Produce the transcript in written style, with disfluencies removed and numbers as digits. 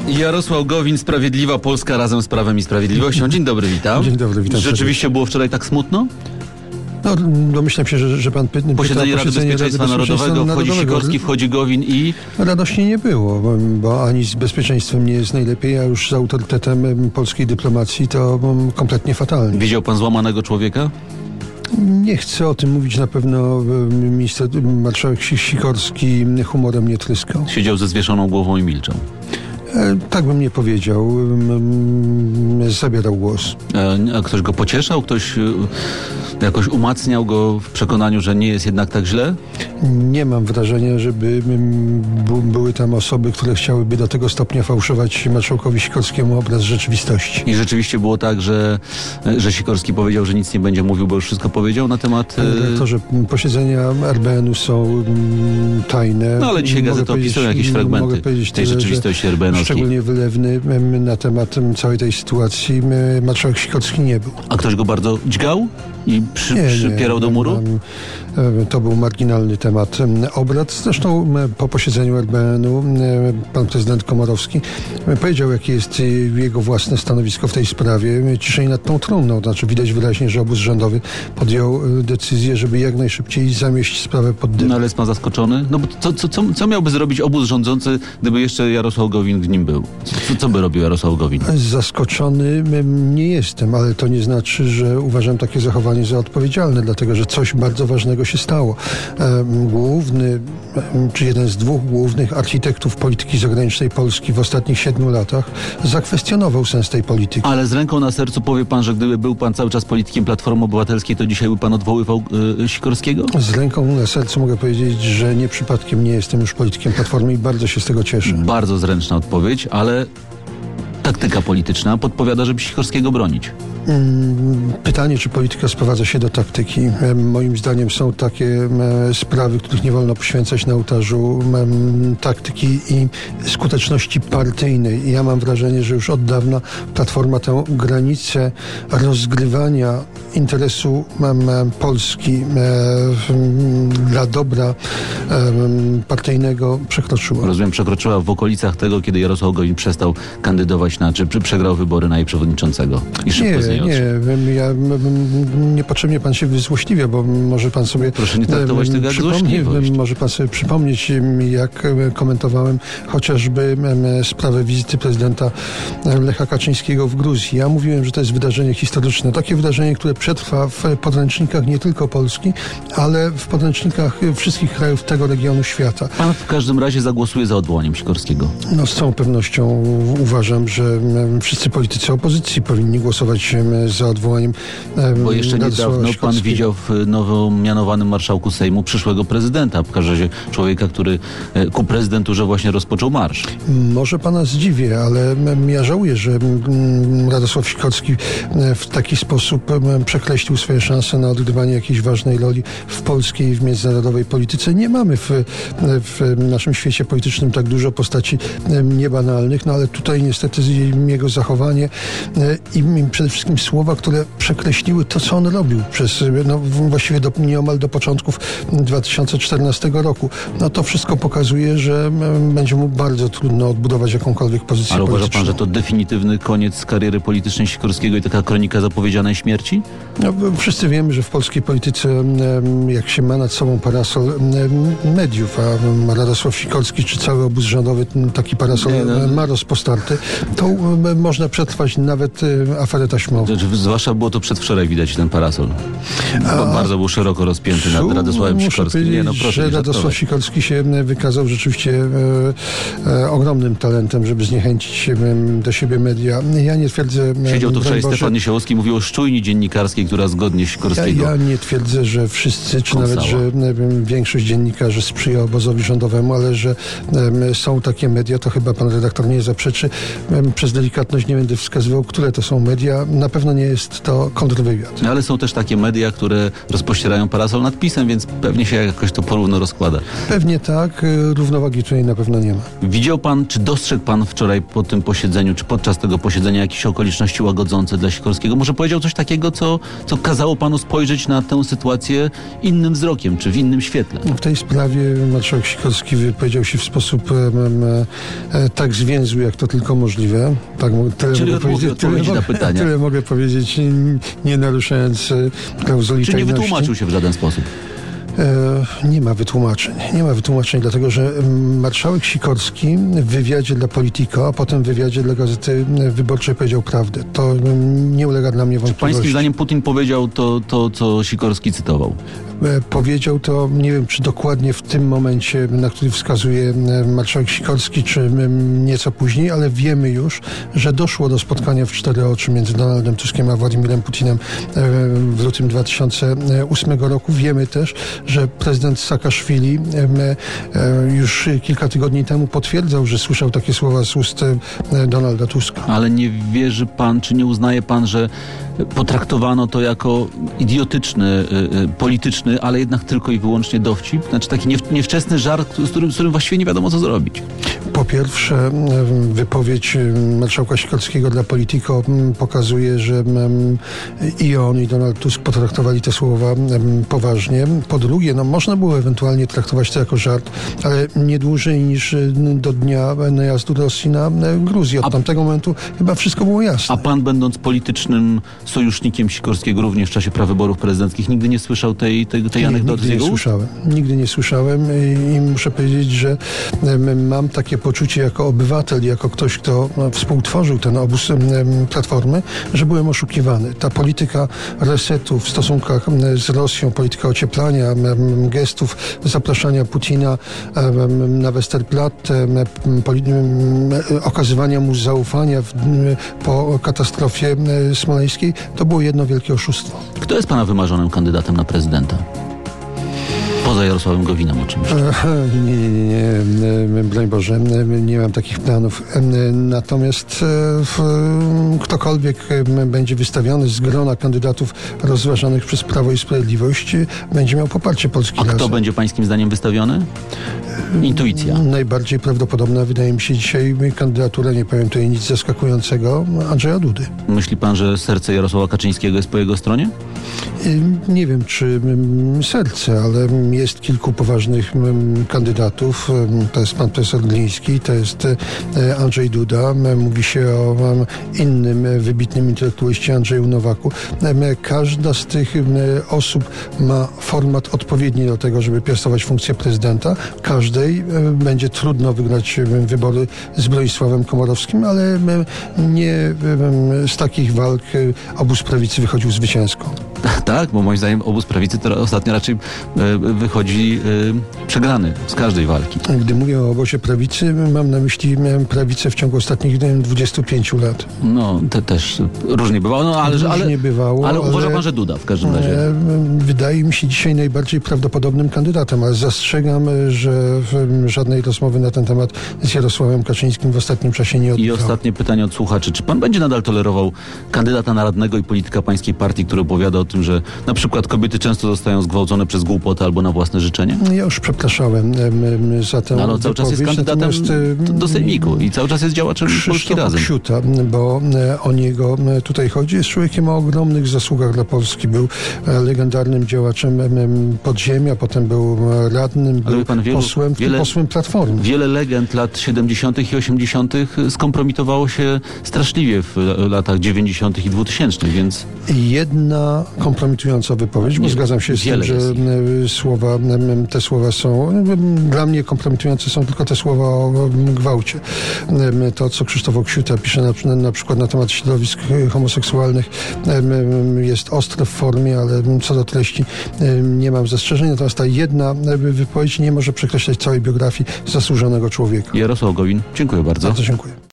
Jarosław Gowin, Sprawiedliwa Polska razem z Prawem i Sprawiedliwością. Dzień dobry, witam. Dzień dobry, witam. Rzeczywiście było wczoraj tak smutno? No, domyślam się, że pan pyta. Posiedzenie Rady Bezpieczeństwa Narodowego, wchodzi Sikorski, wchodzi Gowin i... Radośnie nie było, bo ani z bezpieczeństwem nie jest najlepiej, a już z autorytetem polskiej dyplomacji to kompletnie fatalnie. Widział pan złamanego człowieka? Nie chcę o tym mówić, na pewno marszałek Sikorski humorem nie tryskał. Siedział ze zwieszoną głową i milczał. Tak bym nie powiedział. Zabierał głos. A ktoś go pocieszał? Ktoś jakoś umacniał go w przekonaniu, że nie jest jednak tak źle? Nie mam wrażenia, żeby były tam osoby, które chciałyby do tego stopnia fałszować marszałkowi Sikorskiemu obraz rzeczywistości. I rzeczywiście było tak, że Sikorski powiedział, że nic nie będzie mówił, bo już wszystko powiedział na temat... To, że posiedzenia RBN-u są tajne. No ale dzisiaj gazety opisują jakieś fragmenty tej rzeczywistości RBN-owskiej. Szczególnie wylewny na temat całej tej sytuacji marszałek Sikorski nie był. A ktoś go bardzo dźgał i przypierał do muru? To był marginalny temat obrad. Zresztą po posiedzeniu RBN-u pan prezydent Komorowski powiedział, jakie jest jego własne stanowisko w tej sprawie. Ciszej nad tą trumną. Znaczy widać wyraźnie, że obóz rządowy podjął decyzję, żeby jak najszybciej zamieść sprawę pod dym. No ale jest pan zaskoczony? No bo co miałby zrobić obóz rządzący, gdyby jeszcze Jarosław Gowin w nim był? Co by robił Jarosław Gowin? Zaskoczony nie jestem, ale to nie znaczy, że uważam takie zachowanie za odpowiedzialne, dlatego że coś bardzo ważnego się stało. Główny, czy jeden z dwóch głównych architektów polityki zagranicznej Polski w ostatnich 7 latach zakwestionował sens tej polityki. Ale z ręką na sercu powie pan, że gdyby był pan cały czas politykiem Platformy Obywatelskiej, to dzisiaj by pan odwoływał Sikorskiego? Z ręką na sercu mogę powiedzieć, że nie przypadkiem nie jestem już politykiem Platformy i bardzo się z tego cieszę. Bardzo zręczna odpowiedź, ale taktyka polityczna podpowiada, żeby Sikorskiego bronić. Pytanie, czy polityka sprowadza się do taktyki. Moim zdaniem są takie sprawy, których nie wolno poświęcać na ołtarzu taktyki i skuteczności partyjnej. Ja mam wrażenie, że już od dawna Platforma tę granicę rozgrywania interesu Polski dla dobra partyjnego przekroczyła. Rozumiem, przekroczyła w okolicach tego, kiedy Jarosław Gowin przestał kandydować czy przegrał wybory na jej przewodniczącego. I szybko z niej niepotrzebnie pan się wyzłośliwia, bo może pan sobie... Proszę nie traktować tego jak złośliwość. Może pan sobie przypomnieć, jak komentowałem chociażby sprawę wizyty prezydenta Lecha Kaczyńskiego w Gruzji. Ja mówiłem, że to jest wydarzenie historyczne. Takie wydarzenie, które przetrwa w podręcznikach nie tylko Polski, ale w podręcznikach wszystkich krajów tego regionu świata. Pan w każdym razie zagłosuje za odwołaniem Sikorskiego. No z całą pewnością uważam, że wszyscy politycy opozycji powinni głosować za odwołaniem Bo jeszcze niedawno pan widział w nowo mianowanym marszałku Sejmu przyszłego prezydenta, w każdym razie człowieka, który ku prezydenturze właśnie rozpoczął marsz. Może pana zdziwię, ale ja żałuję, że Radosław Sikorski w taki sposób przekreślił swoje szanse na odgrywanie jakiejś ważnej roli w polskiej i w międzynarodowej polityce. Nie mamy w naszym świecie politycznym tak dużo postaci niebanalnych, no ale tutaj niestety jego zachowanie i przede wszystkim słowa, które przekreśliły to, co on robił przez właściwie nieomal do początków 2014 roku. No to wszystko pokazuje, że będzie mu bardzo trudno odbudować jakąkolwiek pozycję polityczną. Ale uważa pan, że to definitywny koniec kariery politycznej Sikorskiego i taka kronika zapowiedzianej śmierci? No, wszyscy wiemy, że w polskiej polityce, jak się ma nad sobą parasol mediów, a Radosław Sikorski czy cały obóz rządowy taki parasol ma rozpostarty, to można przetrwać nawet aferę taśmową. Zwłaszcza było to przedwczoraj widać ten parasol. Bardzo był szeroko rozpięty nad Radosławem Sikorskim. Że Radosław Sikorski się wykazał rzeczywiście ogromnym talentem, żeby zniechęcić do siebie media. Ja nie twierdzę... Siedział tu wczoraj Stefan Niesiołowski, mówił o szczujni dziennikarskiej, która zgodnie Sikorskiego Ja nie twierdzę, że wszyscy, czy nawet, że większość dziennikarzy sprzyja obozowi rządowemu, ale że są takie media, to chyba pan redaktor nie zaprzeczy. Przez delikatność nie będę wskazywał, które to są media. Na pewno nie jest to kontrwywiad. Ale są też takie media, które rozpościerają parasol nad PiS-em, więc pewnie się jakoś to porówno rozkłada. Pewnie tak. Równowagi tutaj na pewno nie ma. Widział pan, czy dostrzegł pan wczoraj po tym posiedzeniu, czy podczas tego posiedzenia jakieś okoliczności łagodzące dla Sikorskiego? Może powiedział coś takiego, co co kazało panu spojrzeć na tę sytuację innym wzrokiem, czy w innym świetle? W tej sprawie marszałek Sikorski wypowiedział się w sposób tak zwięzły, jak to tylko możliwe. Tak, Czyli odpowiedzi na pytania. Tyle mogę powiedzieć, nie naruszając klauzuli Czy nie tajności. wytłumaczył się w żaden sposób? Nie ma wytłumaczeń. Nie ma wytłumaczeń, dlatego że marszałek Sikorski w wywiadzie dla Politico, a potem w wywiadzie dla Gazety Wyborczej powiedział prawdę. To nie ulega dla mnie wątpliwości. Pańskim zdaniem Putin powiedział to, co Sikorski cytował? Powiedział to, nie wiem, czy dokładnie w tym momencie, na który wskazuje marszałek Sikorski, czy nieco później, ale wiemy już, że doszło do spotkania w 4 oczy między Donaldem Tuskiem a Władimirem Putinem w lutym 2008 roku. Wiemy też, że prezydent Saakaszwili już kilka tygodni temu potwierdzał, że słyszał takie słowa z ust Donalda Tuska. Ale nie wierzy pan, czy nie uznaje pan, że potraktowano to jako idiotyczny, polityczny, ale jednak tylko i wyłącznie dowcip? Znaczy taki niewczesny żart, z którym właściwie nie wiadomo, co zrobić. Po pierwsze, wypowiedź marszałka Sikorskiego dla Politico pokazuje, że i on, i Donald Tusk potraktowali te słowa poważnie. Po drugie, można było ewentualnie traktować to jako żart, ale nie dłużej niż do dnia najazdu Rosji na Gruzję. Od tamtego momentu chyba wszystko było jasne. A pan, będąc politycznym sojusznikiem Sikorskiego również w czasie prawyborów prezydenckich, nigdy nie słyszał tej anegdoty z jego ust? Nigdy nie słyszałem i muszę powiedzieć, że mam takie poczucie jako obywatel, jako ktoś, kto współtworzył ten obóz Platformy, że byłem oszukiwany. Ta polityka resetu w stosunkach z Rosją, polityka ocieplania, gestów zapraszania Putina na Westerplatte, okazywania mu zaufania po katastrofie smoleńskiej, to było jedno wielkie oszustwo. Kto jest pana wymarzonym kandydatem na prezydenta? Poza Jarosławem Gowinem oczywiście. Nie, broń Boże, nie mam takich planów. Natomiast ktokolwiek będzie wystawiony z grona kandydatów rozważanych przez Prawo i Sprawiedliwość, będzie miał poparcie Polski Razem. Kto będzie pańskim zdaniem wystawiony? Intuicja. Najbardziej prawdopodobna wydaje mi się dzisiaj kandydatura, nie powiem tutaj nic zaskakującego, Andrzeja Dudy. Myśli pan, że serce Jarosława Kaczyńskiego jest po jego stronie? Nie wiem, czy serce, ale jest kilku poważnych kandydatów. To jest pan profesor Gliński, to jest Andrzej Duda. Mówi się o innym wybitnym intelektualiście Andrzeju Nowaku. Każda z tych osób ma format odpowiedni do tego, żeby piastować funkcję prezydenta. Każdej będzie trudno wygrać wybory z Bronisławem Komorowskim, ale nie z takich walk obóz prawicy wychodził zwycięsko. Tak, bo moim zdaniem obóz prawicy teraz ostatnio raczej wychodzi przegrany z każdej walki. Gdy mówię o obozie prawicy, mam na myśli prawicę w ciągu ostatnich 25 lat. No, też różnie bywało, ale uważa pan, że Duda w każdym razie? Wydaje mi się dzisiaj najbardziej prawdopodobnym kandydatem, ale zastrzegam, że żadnej rozmowy na ten temat z Jarosławem Kaczyńskim w ostatnim czasie nie odbywało. I ostatnie pytanie od słuchaczy. Czy pan będzie nadal tolerował kandydata na radnego i polityka pańskiej partii, który opowiada o tym, że na przykład kobiety często zostają zgwałcone przez głupotę albo na własne życzenie? Ja już przepraszałem za tę ale cały czas jest kandydatem do Sejmiku i cały czas jest działaczem Polski Razem. Krzysztof Ksiuta, bo o niego tutaj chodzi, jest człowiekiem o ogromnych zasługach dla Polski. Był legendarnym działaczem podziemia, potem był radnym, był posłem, posłem Platformy. Wiele legend lat 70. i 80. skompromitowało się straszliwie w latach 90. i 2000, więc... Jedna kompromitująca wypowiedź, bo zgadzam się z tym, że te słowa są... Dla mnie kompromitujące są tylko te słowa o gwałcie. To, co Krzysztof Ksiuta pisze na przykład na temat środowisk homoseksualnych, jest ostre w formie, ale co do treści nie mam zastrzeżeń. Natomiast ta jedna wypowiedź nie może przekreślać całej biografii zasłużonego człowieka. Jarosław Gowin, dziękuję bardzo. Bardzo dziękuję.